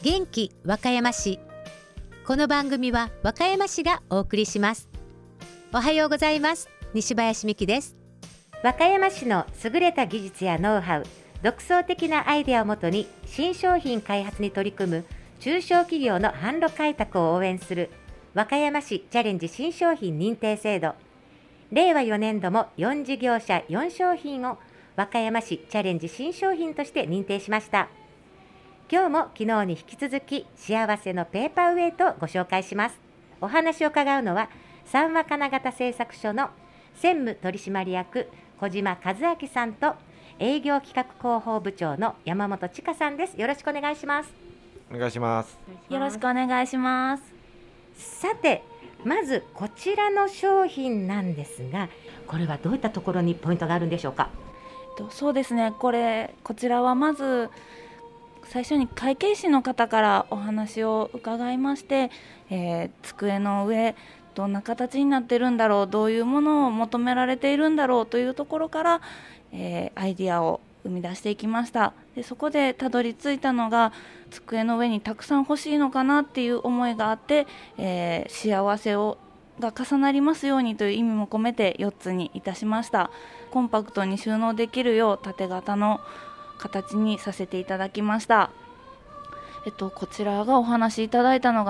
元気和歌山市。この番組は和歌山市がお送りします。おはようございます。西林美希です。和歌山市の優れた技術やノウハウ、独創的なアイデアをもとに新商品開発に取り組む中小企業の販路開拓を応援する和歌山市チャレンジ新商品認定制度。令和4年度も4事業者4商品を和歌山市チャレンジ新商品として認定しました。今日も昨日に引き続き幸せのペーパーウェイトをご紹介します。お話を伺うのは三和金型製作所の専務取締役小島和明さんと営業企画広報部長の山本千佳さんです。よろしくお願いします。 お願いします。 よろしくお願いします。 さて、まずこちらの商品なんですが、これはどういったところにポイントがあるんでしょうか？ そうですね、こちらはまず最初に会計士の方からお話を伺いまして、机の上どんな形になってるんだろう、どういうものを求められているんだろうというところから、アイディアを生み出していきました。でそこでたどり着いたのが、机の上にたくさん欲しいのかなっていう思いがあって、幸せが重なりますようにという意味も込めて4つにいたしました。コンパクトに収納できるよう縦型の形にさせていただきました。こちらがお話しいただいたのが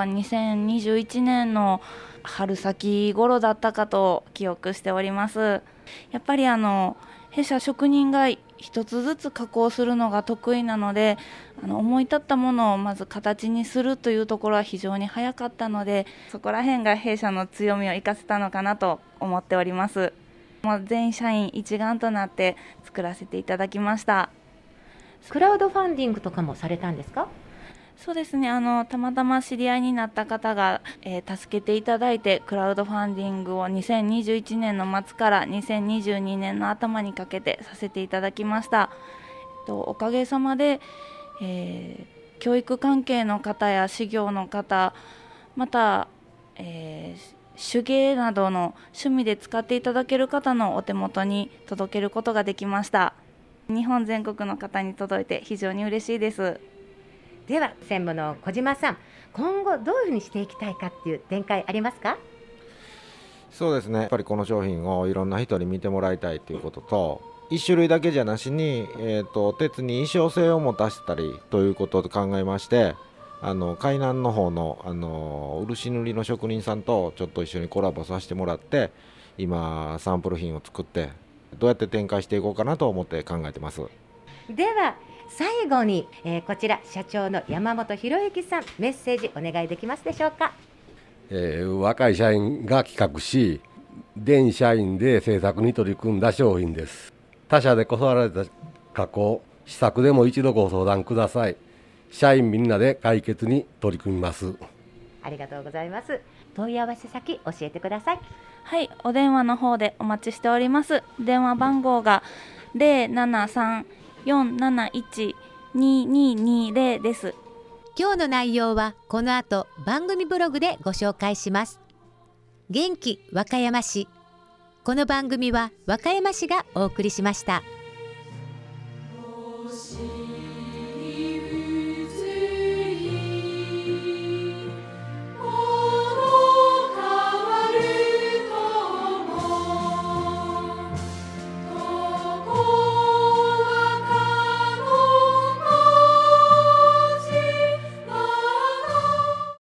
2021年の春先頃だったかと記憶しております。やっぱり弊社職人が一つずつ加工するのが得意なので、思い立ったものをまず形にするというところは非常に早かったので、そこら辺が弊社の強みを生かせたのかなと思っております。もう全社員一丸となって作らせていただきました。 クラウドファンディングとかもされたんですか？ そうですね、たまたま知り合いになった方が、助けていただいて、クラウドファンディングを2021年の末から2022年の頭にかけてさせていただきました。おかげさまで、教育関係の方や事業の方、また、手芸などの趣味で使っていただける方のお手元に届けることができました。日本全国の方に届いて非常に嬉しいです。 では専務の小島さん、今後どういうふうにしていきたいかっていう展開ありますか？ そうですね、やっぱりこの商品をいろんな人に見てもらいたいということと、1種類だけじゃなしに、鉄に衣装性を持たせたりということを考えまして、海南の方の、漆塗りの職人さんとちょっと一緒にコラボさせてもらって、今サンプル品を作ってどうやって展開していこうかなと思って考えてます。 では最後に、こちら社長の山本博之さん、メッセージお願いできますでしょうか？ 若い社員が企画し、全社員で制作に取り組んだ商品です。他社でこそられた加工試作でも一度ご相談ください。社員みんなで解決に取り組みます。 ありがとうございます。問い合わせ先教えてください。 はい、お電話の方でお待ちしております。電話番号が073-471-2220です。 今日の内容はこの後番組ブログでご紹介します。元気和歌山市。この番組は和歌山市がお送りしました。